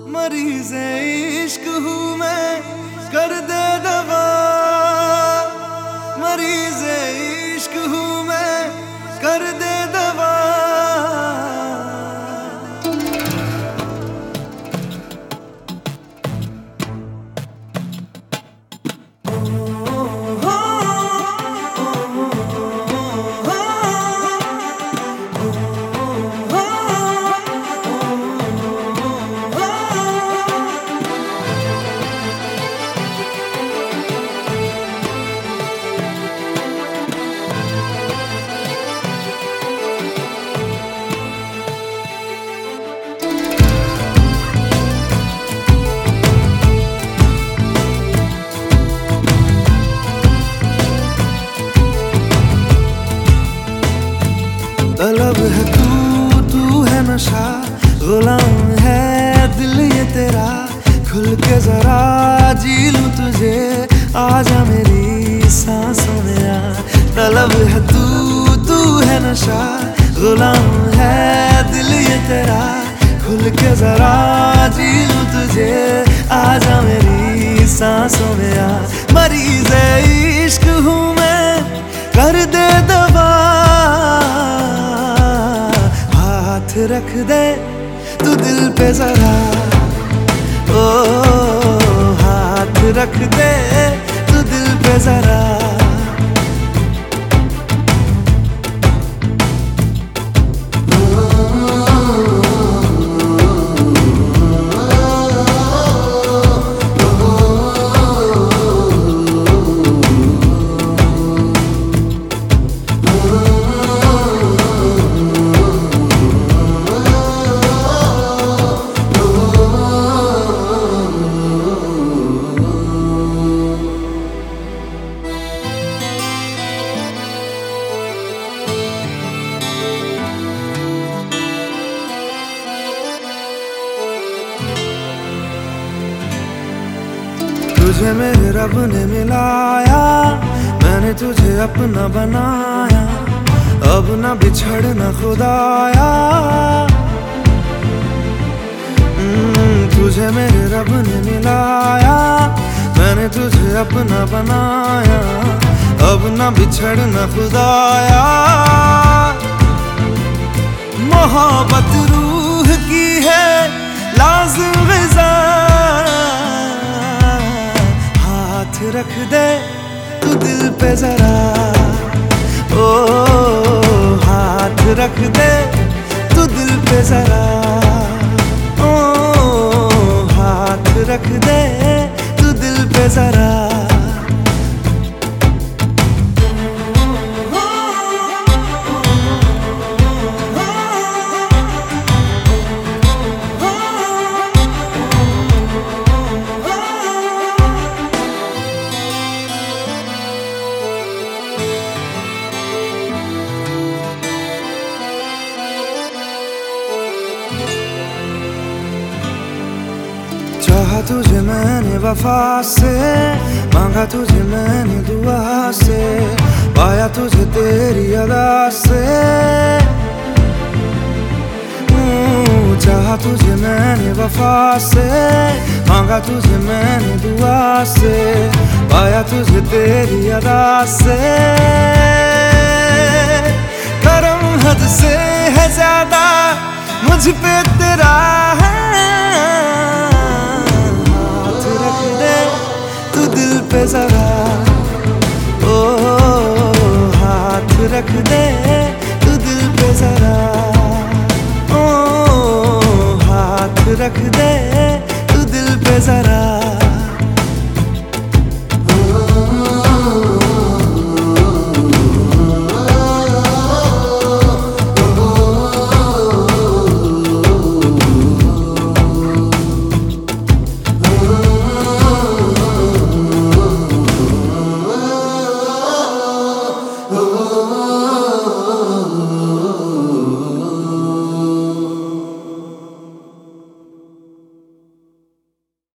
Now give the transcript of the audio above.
मरीज़े इश्क हूँ मैं, कर दे दवा। मरीज़े इश्क हूँ मैं, कर दे दवा। तलब है तू है नशा, गुलाम है दिल ये तेरा। खुल के जरा जी लूं तुझे, आजा मेरी सांसों में आ। तलब है तू है नशा, गुलाम है दिल ये तेरा। खुल के जरा जी लूं तुझे, आजा मेरी सांसों में आ। मरीज़े इश्क हूँ मैं, कर दे दवा। हाथ रख दे तू दिल पे जरा, ओ हाथ रख दे तू दिल पे जरा। तुझे मेरे रब ने मिलाया, मैंने तुझे अपना बनाया। अब ना बिछड़ना खुदाया, तुझे मेरे रब ने मिलाया। मैंने तुझे अपना बनाया, अब ना बिछड़ना खुदाया। मोहब्बत रूह की है लाज़िम ग़िज़ा। हाथ रख दे तू दिल पे जरा, ओ हाथ रख दे तू दिल पे जरा। ओ हाथ रख दे तू दिल पे जरा। चाहा तुझे मैंने वफा से, मांगा तुझे मैंने दुआ से। पाया तुझे तेरी अदा से, चाहा तुझे मैंने वफा से। मांगा तुझे मैंने दुआ से, पाया तुझे तेरी अदा से। करम हद से है ज्यादा मुझ पे तेरा है। दिल पे जरा, ओ हाथ रख दे तू दिल पे जरा। ओ हाथ रख दे